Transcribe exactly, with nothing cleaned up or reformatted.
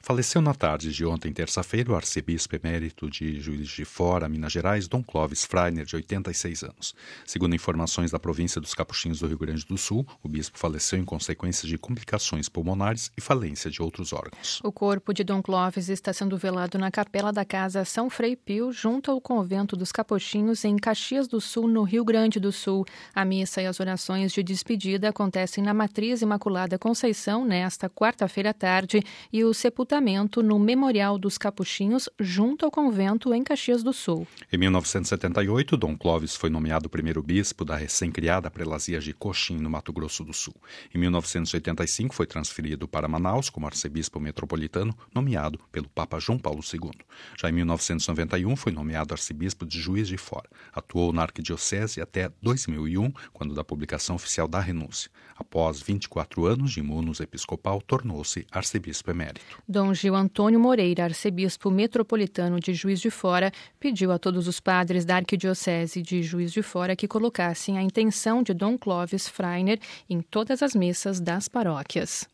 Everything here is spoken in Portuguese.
Faleceu na tarde de ontem, terça-feira, o arcebispo emérito de Juiz de Fora, Minas Gerais, Dom Clóvis Freiner, de oitenta e seis anos. Segundo informações da província dos Capuchinhos do Rio Grande do Sul, o bispo faleceu em consequência de complicações pulmonares e falência de outros órgãos. O corpo de Dom Clóvis está sendo velado na capela da casa São Frei Pio, junto ao convento dos Capuchinhos, em Caxias do Sul, no Rio Grande do Sul. A missa e as orações de despedida acontecem na Matriz Imaculada Conceição nesta quarta-feira à tarde e o sepultamento no Memorial dos Capuchinhos, junto ao convento em Caxias do Sul. Em mil novecentos e setenta e oito, Dom Clóvis foi nomeado primeiro bispo da recém-criada prelazia de Coxim, no Mato Grosso do Sul. Em mil novecentos e oitenta e cinco, foi transferido para Manaus como arcebispo metropolitano, nomeado pelo Papa João Paulo segundo. Já em mil novecentos e noventa e um, foi nomeado arcebispo de Juiz de Fora. Atuou na arquidiocese até dois mil e um, quando da publicação oficial da renúncia. Após vinte e quatro anos de imunus episcopal, tornou-se arcebispo emérito. Dom Gil Antônio Moreira, arcebispo metropolitano de Juiz de Fora, pediu a todos os padres da arquidiocese de Juiz de Fora que colocassem a intenção de Dom Clóvis Freiner em todas as missas das paróquias.